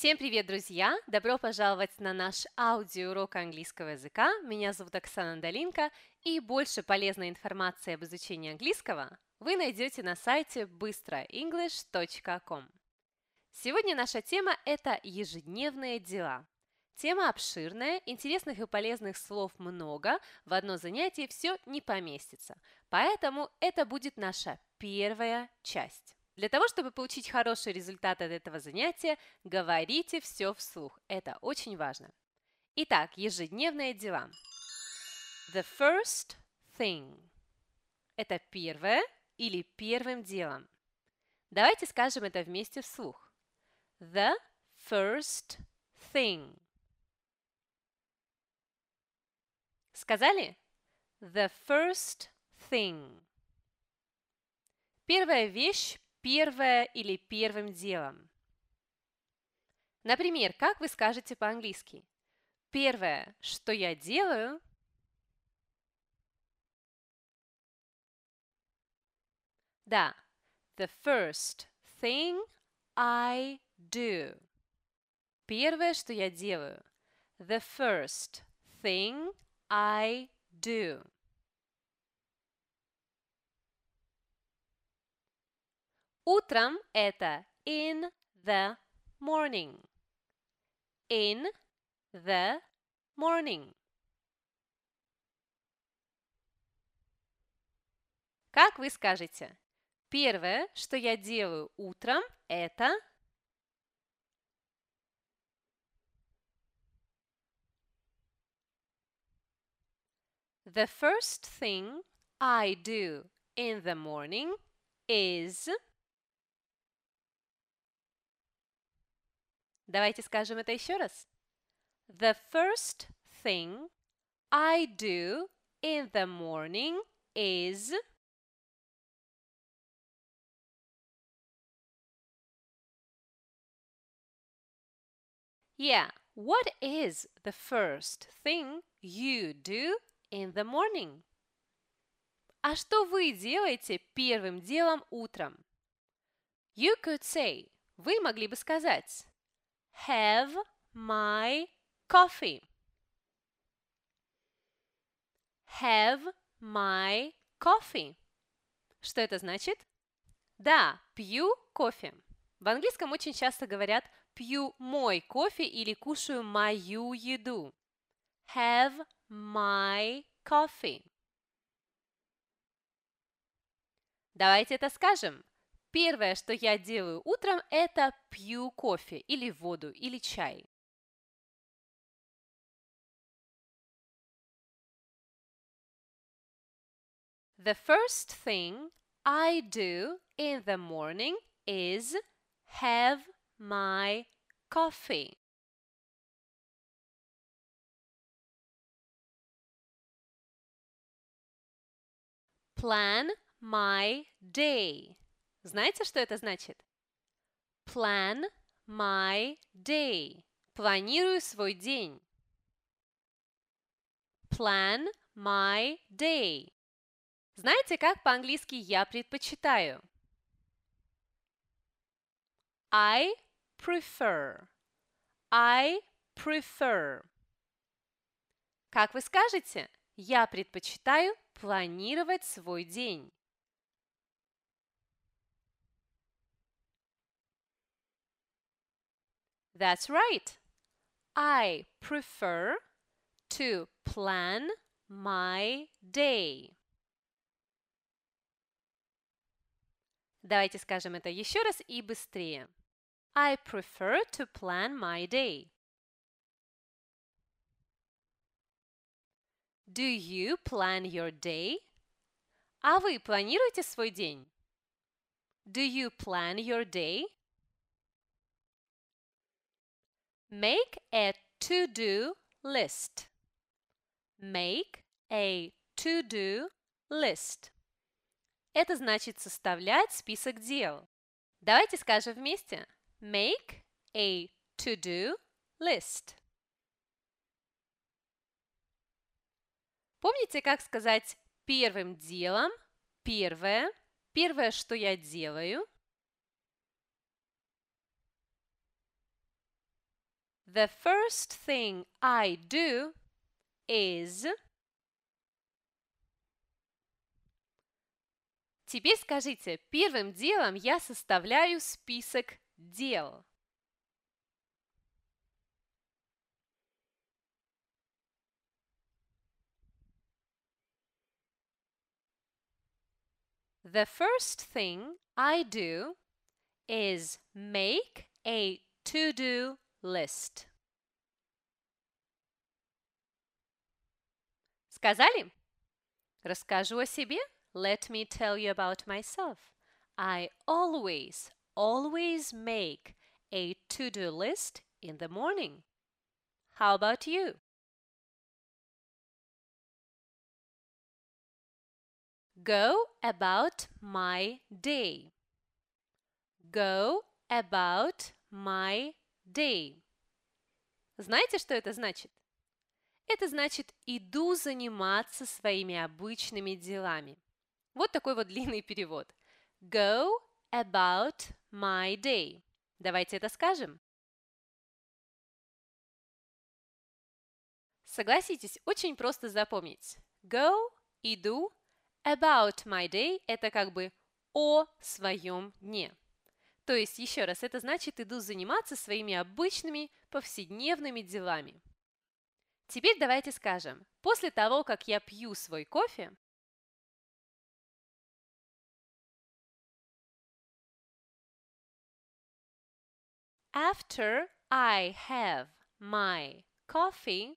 Всем привет, друзья! Добро пожаловать на наш аудиоурок английского языка. Меня зовут Оксана Долинка, и больше полезной информации об изучении английского вы найдете на сайте bystroenglish.com. Сегодня наша тема – это ежедневные дела. Тема обширная, интересных и полезных слов много, в одно занятие все не поместится, поэтому это будет наша первая часть. Для того, чтобы получить хороший результат от этого занятия, говорите все вслух. Это очень важно. Итак, ежедневные дела. The first thing. Это первое или первым делом. Давайте скажем это вместе вслух. The first thing. Сказали? The first thing. Первая вещь, первое или первым делом. Например, как вы скажете по-английски? Первое, что я делаю, да, the first thing I do. Первое, что я делаю. The first thing I do. Утром это in the morning. In the morning. Как вы скажете? Первое, что я делаю утром, это The first thing I do in the morning is. Давайте скажем это еще раз. The first thing I do in the morning is. Yeah, what is the first thing you do in the morning? А что вы делаете первым делом утром? You could say, вы могли бы сказать, have my coffee. Have my coffee. Что это значит? Да, пью кофе. В английском очень часто говорят пью мой кофе или кушаю мою еду. Have my coffee. Давайте это скажем. Первое, что я делаю утром, это пью кофе или воду или чай. The first thing I do in the morning is have my coffee. Plan my day. Знаете, что это значит? Plan my day. Планирую свой день. Plan my day. Знаете, как по-английски я предпочитаю? I prefer. I prefer. Как вы скажете? Я предпочитаю планировать свой день. That's right. I prefer to plan my day. Давайте скажем это еще раз и быстрее. I prefer to plan my day. Do you plan your day? А вы планируете свой день? Do you plan your day? Make a to-do list. Make a to-do list. Это значит составлять список дел. Давайте скажем вместе. Make a to-do list. Помните, как сказать первым делом? Первое. Первое, что я делаю. The first thing I do is... Теперь скажите, первым делом я составляю список дел. The first thing I do is make a to-do list. Сказали? Расскажу о себе. Let me tell you about myself. I always make a to-do list in the morning. How about you? Go about my day. Go about my day. Знаете, что это значит? Это значит «иду заниматься своими обычными делами». Вот такой вот длинный перевод. Go about my day. Давайте это скажем. Согласитесь, очень просто запомнить. Go – иду, about my day – это как бы о своем дне. То есть, еще раз, это значит иду заниматься своими обычными повседневными делами. Теперь давайте скажем, после того, как я пью свой кофе, after I have my coffee,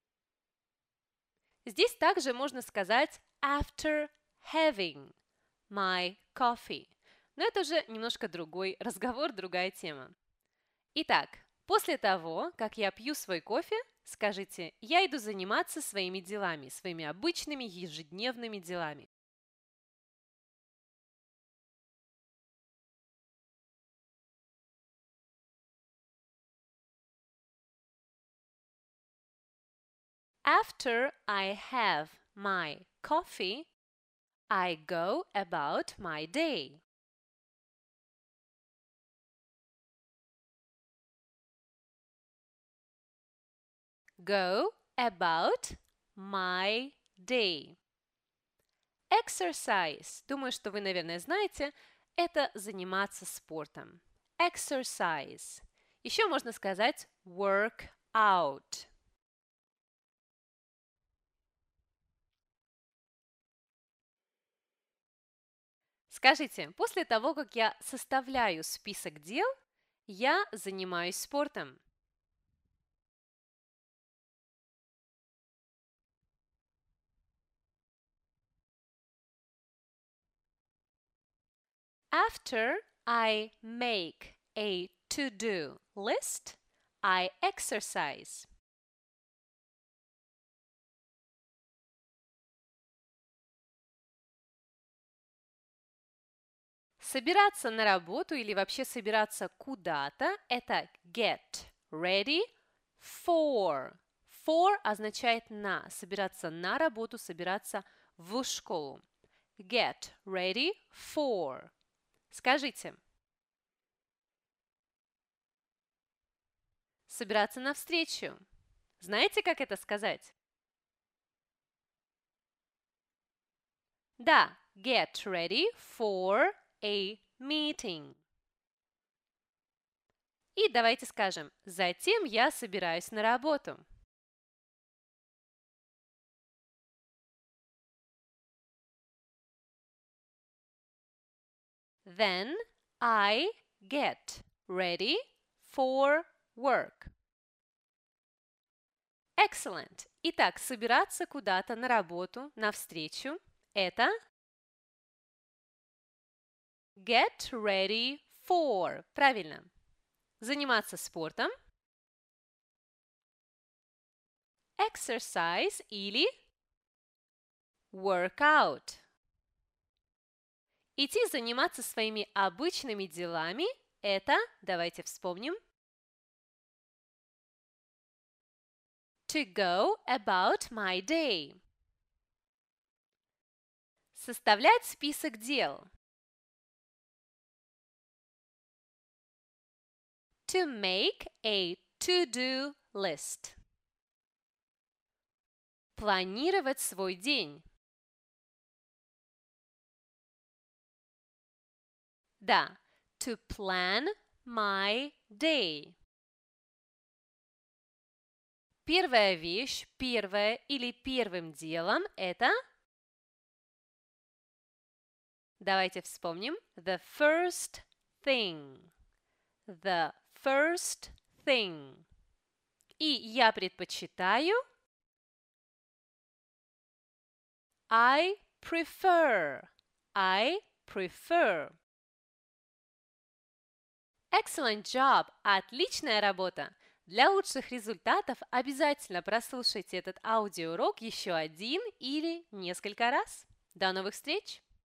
здесь также можно сказать after having my coffee. Но это уже немножко другой разговор, другая тема. Итак, после того, как я пью свой кофе, скажите, я иду заниматься своими делами, своими обычными ежедневными делами. After I have my coffee, I go about my day. Go about my day. Exercise. Думаю, что вы, наверное, знаете, это заниматься спортом. Exercise. Еще можно сказать work out. Скажите, после того, как я составляю список дел, я занимаюсь спортом. After I make a to-do list, I exercise. Собираться на работу или вообще собираться куда-то – это get ready for. For означает на, собираться на работу, собираться в школу. Get ready for. Скажите. Собираться на встречу. Знаете, как это сказать? Да, get ready for a meeting. И давайте скажем, затем я собираюсь на работу. Then I get ready for work. Excellent. Итак, собираться куда-то на работу, на встречу – это get ready for. Правильно. Заниматься спортом. Exercise или workout. Идти заниматься своими обычными делами – это, давайте вспомним, to go about my day. Составлять список дел. To make a To-do list. Планировать свой день. Да, to plan my day. Первая вещь, первое или первым делом – это… Давайте вспомним. The first thing. The first thing. И я предпочитаю… I prefer. I prefer. Excellent job! Отличная работа! Для лучших результатов обязательно прослушайте этот аудиоурок еще один или несколько раз. До новых встреч!